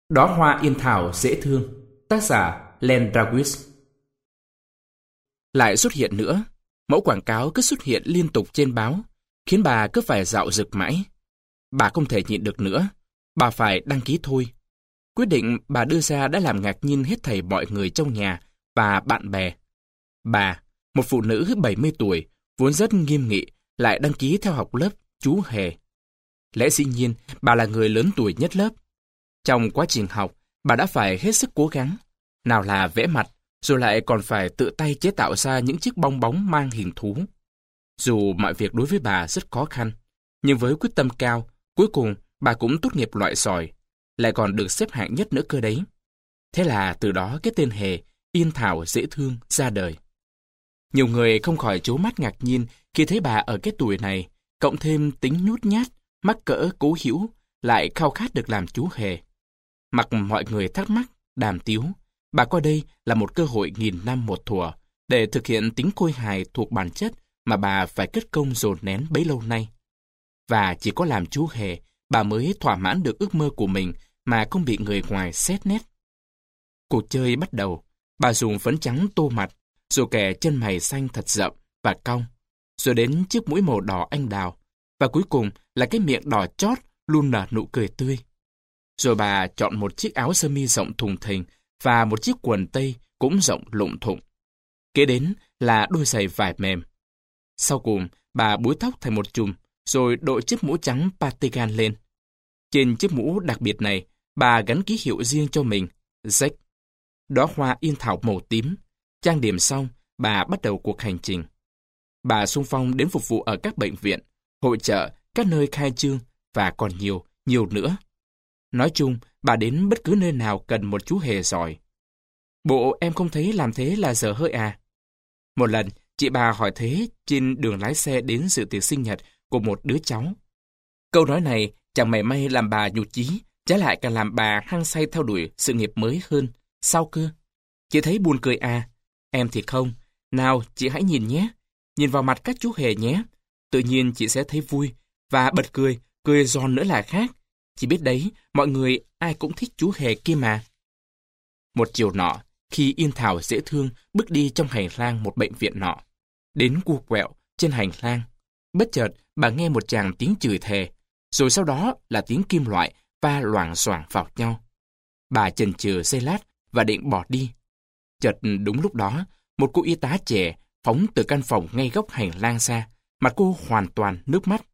Đóa hoa yên thảo dễ thương. Tác giả Len Dawes. Lại xuất hiện nữa. Mẫu quảng cáo cứ xuất hiện liên tục trên báo, khiến bà cứ phải dạo dực mãi. Bà không thể nhịn được nữa. Bà phải đăng ký thôi. Quyết định bà đưa ra đã làm ngạc nhiên hết thảy mọi người trong nhà và bạn bè. Bà, một phụ nữ 70 tuổi, vốn rất nghiêm nghị, lại đăng ký theo học lớp chú hề. Lẽ dĩ nhiên, bà là người lớn tuổi nhất lớp. Trong quá trình học, bà đã phải hết sức cố gắng. Nào là vẽ mặt, rồi lại còn phải tự tay chế tạo ra những chiếc bong bóng mang hình thú. Dù mọi việc đối với bà rất khó khăn, nhưng với quyết tâm cao, cuối cùng bà cũng tốt nghiệp loại giỏi, lại còn được xếp hạng nhất nữa cơ đấy. Thế là từ đó cái tên Hề, yên thảo dễ thương, ra đời. Nhiều người không khỏi trố mắt ngạc nhiên khi thấy bà ở cái tuổi này, cộng thêm tính nhút nhát, mắc cỡ cố hữu, lại khao khát được làm chú hề. Mặc mọi người thắc mắc, đàm tiếu, bà coi đây là một cơ hội nghìn năm một thuở để thực hiện tính khôi hài thuộc bản chất mà bà phải cất công dồn nén bấy lâu nay. Và chỉ có làm chú hề, bà mới thỏa mãn được ước mơ của mình mà không bị người ngoài xét nét. Cuộc chơi bắt đầu, bà dùng phấn trắng tô mặt, rồi kẻ chân mày xanh thật rậm và cong, rồi đến chiếc mũi màu đỏ anh đào, và cuối cùng là cái miệng đỏ chót luôn nở nụ cười tươi. Rồi bà chọn một chiếc áo sơ mi rộng thùng thình và một chiếc quần tây cũng rộng lụng thụng. Kế đến là đôi giày vải mềm. Sau cùng, bà búi tóc thành một chùm, rồi đội chiếc mũ trắng patigan lên. Trên chiếc mũ đặc biệt này, bà gắn ký hiệu riêng cho mình, Jack. Đóa hoa yên thảo màu tím. Trang điểm xong, bà bắt đầu cuộc hành trình. Bà xung phong đến phục vụ ở các bệnh viện, hội chợ, các nơi khai trương và còn nhiều nữa. Nói chung, bà đến bất cứ nơi nào cần một chú hề giỏi. Bộ em không thấy làm thế là dở hơi à? Một lần, chị bà hỏi thế trên đường lái xe đến dự tiệc sinh nhật của một đứa cháu. Câu nói này chẳng mảy may làm bà nhụt chí, trái lại càng làm bà hăng say theo đuổi sự nghiệp mới hơn. Sao cơ? Chị thấy buồn cười à? Em thì không. Nào, chị hãy nhìn nhé. Nhìn vào mặt các chú hề nhé. Tự nhiên chị sẽ thấy vui. Và bật cười, cười giòn nữa là khác. Chị biết đấy, mọi người ai cũng thích chú hề kia mà. Một chiều nọ, khi yên thảo dễ thương bước đi trong hành lang một bệnh viện nọ, đến cu quẹo trên hành lang, bất chợt bà nghe một tràng tiếng chửi thề, rồi sau đó là tiếng kim loại va loảng xoảng vào nhau. Bà chần chừ giây lát và định bỏ đi. Chợt đúng lúc đó, một cô y tá trẻ phóng từ căn phòng ngay góc hành lang ra, mặt cô hoàn toàn nước mắt.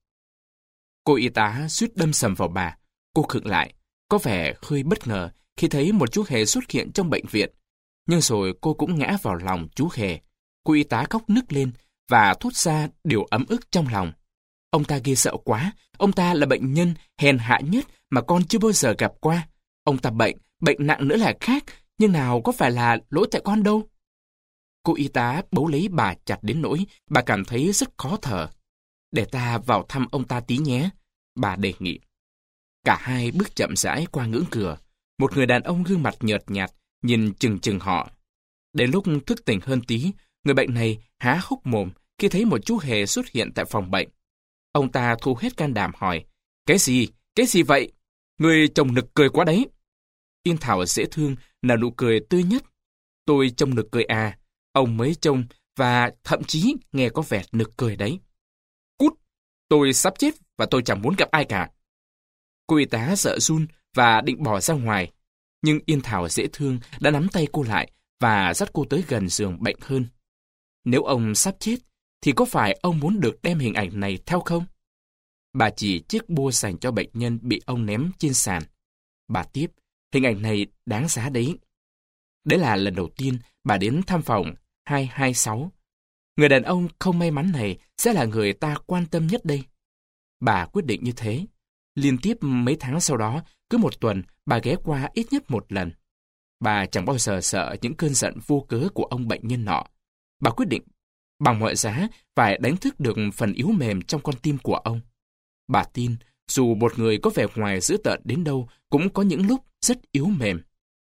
Cô y tá suýt đâm sầm vào bà. Cô khựng lại, có vẻ hơi bất ngờ khi thấy một chú hề xuất hiện trong bệnh viện. Nhưng rồi cô cũng ngã vào lòng chú hề. Cô y tá khóc nức lên và thốt ra điều ấm ức trong lòng. Ông ta ghê sợ quá, ông ta là bệnh nhân hèn hạ nhất mà con chưa bao giờ gặp qua. Ông ta bệnh nặng nữa là khác, nhưng nào có phải là lỗi tại con đâu. Cô y tá bấu lấy bà chặt đến nỗi bà cảm thấy rất khó thở. Để ta vào thăm ông ta tí nhé, bà đề nghị. Cả hai bước chậm rãi qua ngưỡng cửa. Một người đàn ông gương mặt nhợt nhạt nhìn chừng chừng họ. Đến lúc thức tỉnh hơn tí, người bệnh này há hốc mồm khi thấy một chú hề xuất hiện tại phòng bệnh. Ông ta thu hết can đảm hỏi, Cái gì vậy? Người trông nực cười quá đấy. Yên thảo dễ thương nở nụ cười tươi nhất. Tôi trông nực cười à? Ông mới trông và thậm chí nghe có vẻ nực cười đấy. Cút! Tôi sắp chết và tôi chẳng muốn gặp ai cả. Cô y tá sợ run và định bỏ ra ngoài. Nhưng Yên thảo dễ thương đã nắm tay cô lại và dắt cô tới gần giường bệnh hơn. Nếu ông sắp chết, thì có phải ông muốn được đem hình ảnh này theo không? Bà chỉ chiếc bua dành cho bệnh nhân bị ông ném trên sàn. Bà tiếp, hình ảnh này đáng giá đấy. Đấy là lần đầu tiên bà đến thăm phòng 226. Người đàn ông không may mắn này sẽ là người ta quan tâm nhất đây. Bà quyết định như thế. Liên tiếp mấy tháng sau đó, cứ một tuần bà ghé qua ít nhất một lần. Bà chẳng bao giờ sợ những cơn giận vô cớ của ông bệnh nhân nọ. Bà quyết định bằng mọi giá phải đánh thức được phần yếu mềm trong con tim của ông. Bà tin dù một người có vẻ ngoài dữ tợn đến đâu cũng có những lúc rất yếu mềm.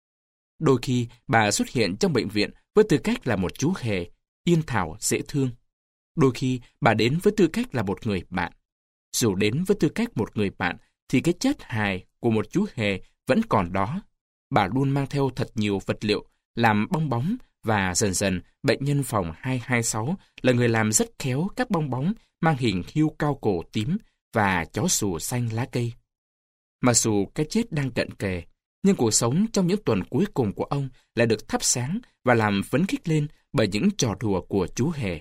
Đôi khi bà xuất hiện trong bệnh viện với tư cách là một chú hề, yên thảo dễ thương. Đôi khi bà đến với tư cách là một người bạn. Dù đến với tư cách một người bạn thì cái chất hài của một chú hề vẫn còn đó. bà luôn mang theo thật nhiều vật liệu làm bong bóng và dần dần bệnh nhân phòng 226 là người làm rất khéo các bong bóng mang hình hươu cao cổ tím và chó sù xanh lá cây. Mặc dù cái chết đang cận kề, nhưng cuộc sống trong những tuần cuối cùng của ông lại được thắp sáng và làm phấn khích lên bởi những trò đùa của chú hề.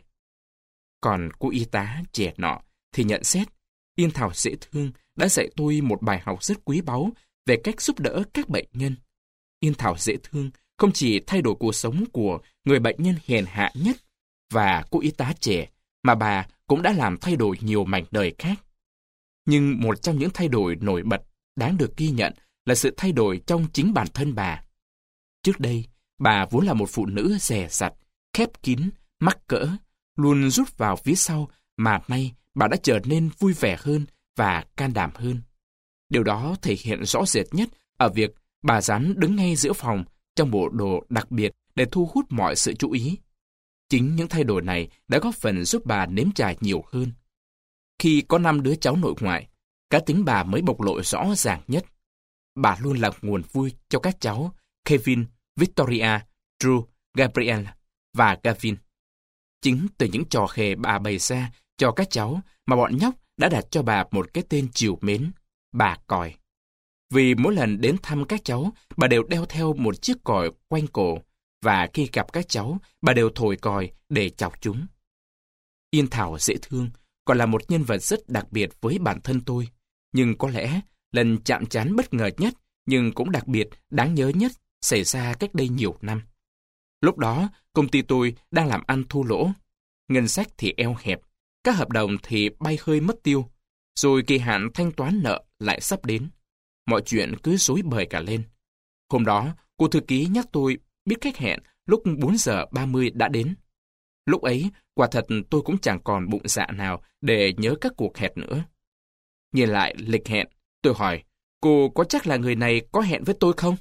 Còn cô y tá trẻ nọ thì nhận xét, Yên Thảo dễ thương đã dạy tôi một bài học rất quý báu về cách giúp đỡ các bệnh nhân. Yên Thảo dễ thương không chỉ thay đổi cuộc sống của người bệnh nhân hèn hạ nhất và cô y tá trẻ, mà bà cũng đã làm thay đổi nhiều mảnh đời khác. Nhưng một trong những thay đổi nổi bật đáng được ghi nhận là sự thay đổi trong chính bản thân bà. Trước đây, bà vốn là một phụ nữ dè dặt, khép kín, mắc cỡ, luôn rút vào phía sau, mà nay bà đã trở nên vui vẻ hơn và can đảm hơn. Điều đó thể hiện rõ rệt nhất ở việc bà dám đứng ngay giữa phòng trong bộ đồ đặc biệt để thu hút mọi sự chú ý. Chính những thay đổi này đã góp phần giúp bà nếm trải nhiều hơn. Khi có 5 đứa cháu nội ngoại, cá tính bà mới bộc lộ rõ ràng nhất. Bà luôn là nguồn vui cho các cháu Kevin, Victoria, Drew, Gabriel và Gavin. Chính từ những trò khề bà bày ra cho các cháu mà bọn nhóc đã đặt cho bà một cái tên trìu mến, bà còi. Vì mỗi lần đến thăm các cháu, bà đều đeo theo một chiếc còi quanh cổ, và khi gặp các cháu, bà đều thổi còi để chọc chúng. Yên Thảo dễ thương còn là một nhân vật rất đặc biệt với bản thân tôi, nhưng có lẽ lần chạm trán bất ngờ nhất nhưng cũng đặc biệt đáng nhớ nhất xảy ra cách đây nhiều năm. Lúc đó, công ty tôi đang làm ăn thua lỗ, ngân sách thì eo hẹp, các hợp đồng thì bay hơi mất tiêu, rồi kỳ hạn thanh toán nợ lại sắp đến. Mọi chuyện cứ rối bời cả lên. Hôm đó, cô thư ký nhắc tôi biết khách hẹn lúc 4 giờ 30 đã đến. Lúc ấy, quả thật tôi cũng chẳng còn bụng dạ nào để nhớ các cuộc hẹn nữa. Nhìn lại lịch hẹn, tôi hỏi, cô có chắc là người này có hẹn với tôi không?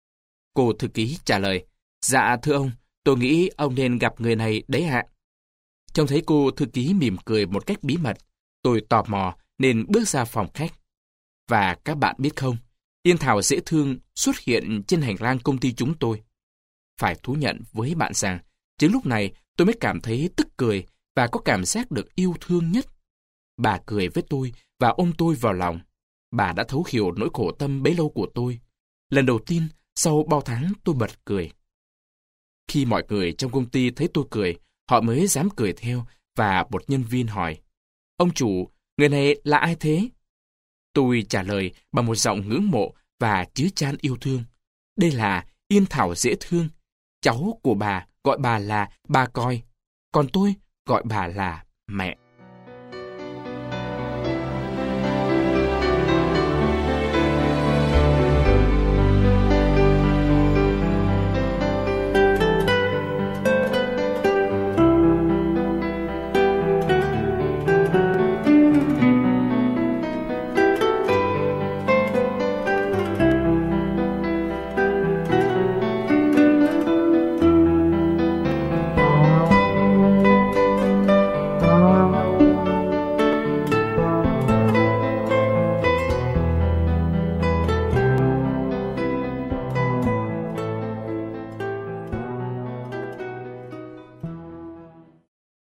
Cô thư ký trả lời, dạ thưa ông, tôi nghĩ ông nên gặp người này đấy ạ. Trông thấy cô thư ký mỉm cười một cách bí mật, tôi tò mò nên bước ra phòng khách. Và các bạn biết không, Yên Thảo dễ thương xuất hiện trên hành lang công ty chúng tôi. Phải thú nhận với bạn rằng, chính lúc này tôi mới cảm thấy tức cười và có cảm giác được yêu thương nhất. Bà cười với tôi và ôm tôi vào lòng. Bà đã thấu hiểu nỗi khổ tâm bấy lâu của tôi. Lần đầu tiên, sau bao tháng tôi bật cười. Khi mọi người trong công ty thấy tôi cười, họ mới dám cười theo và một nhân viên hỏi, ông chủ, người này là ai thế? Tôi trả lời bằng một giọng ngưỡng mộ và chứa chan yêu thương. Đây là Yên Thảo dễ thương. Cháu của bà gọi bà là bà còi, còn tôi gọi bà là mẹ.